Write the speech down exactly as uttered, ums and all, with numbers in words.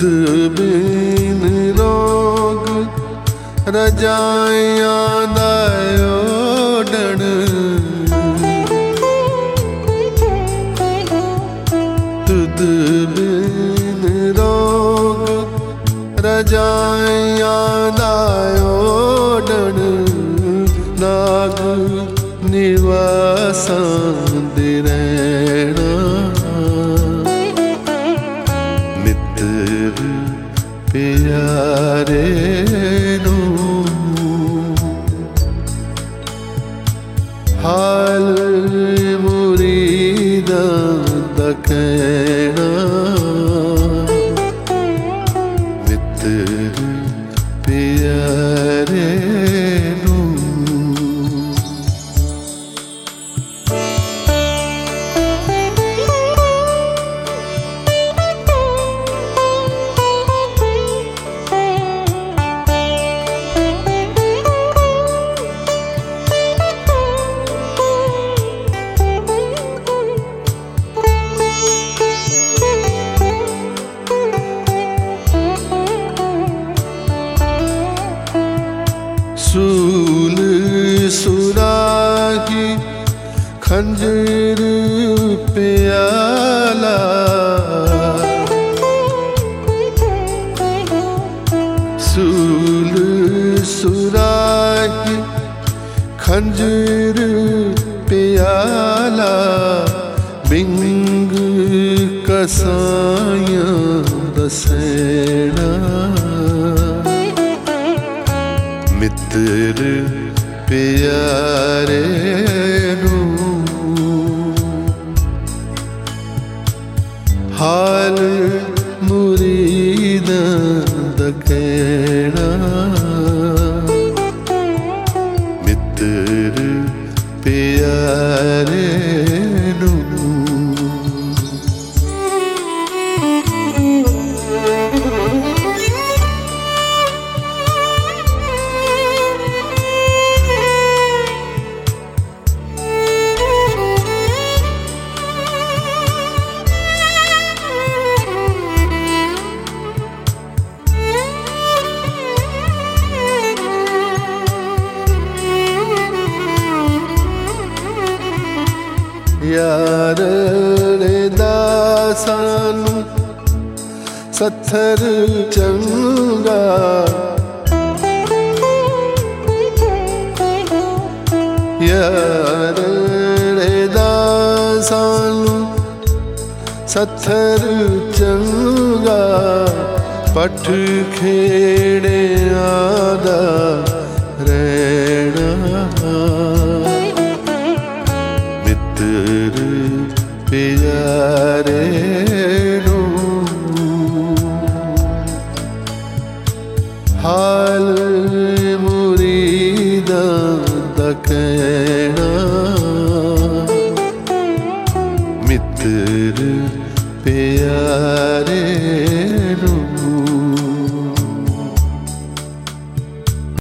बिन रोग रजाइयां दायो डण तुद बिन रोग रजाइयां दायो डण नाग निवासां दे रहना मित्र प्यारे नू हाल मुरीदां दा कहना मित्र प्यारे नू सूल सुराही खंजर प्याला सूल सुराही खंजर प्याला बिंग कसायां दसेना मित्र प्यारे नू हाल मुरीदां दा कहना मित्र प्यारे नू यार रे दासानू सत्थर चंगा यार रे दासानू सत्थर चंगा पठ खेड़े आदा रहना मित्र प्यारे नू हाल मुरीदां दा कहना